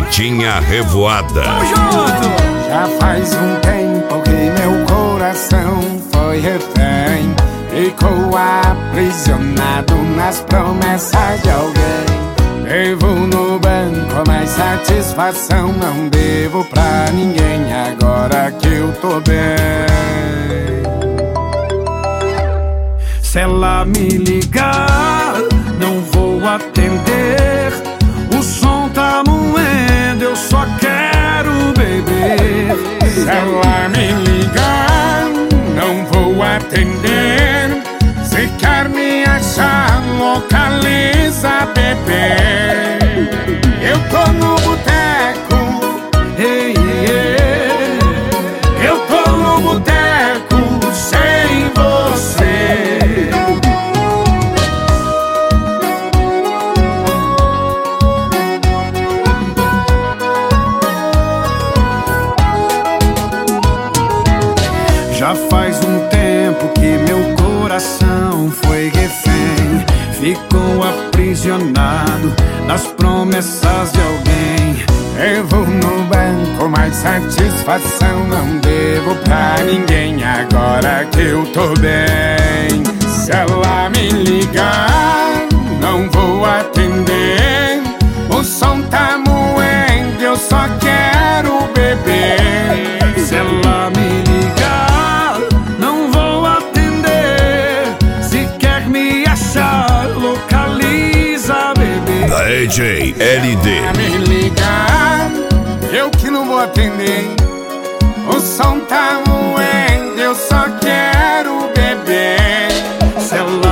Pimentinha Revoada. Vamos junto! Já faz um tempo que meu coração foi refém, ficou aprisionado nas promessas de alguém. Devo no banco, mas satisfação não devo pra ninguém agora que eu tô bem. Se ela me ligar, não vou atender. O som tá moendo, eu só quero beber. Se ela me ligar, não vou atender. Se quer me achar, localiza, bebê. Eu tô no boteco, Hey, yeah. eu tô no boteco sem você. Já faz um tempo que meu coração foi refém, ficou aprisionado nas promessas de alguém. Devo no banco, mas satisfação não devo pra ninguém agora que eu tô bem. Se ela me ligar, não vou atender. O som tá moendo, eu só quero beber. Se ela me ligar, não vou atender. Se quer me achar, localiza, bebê. Da AJ LD. Me ligar, eu que não vou atender. O som tá moendo, eu só quero beber. Se ela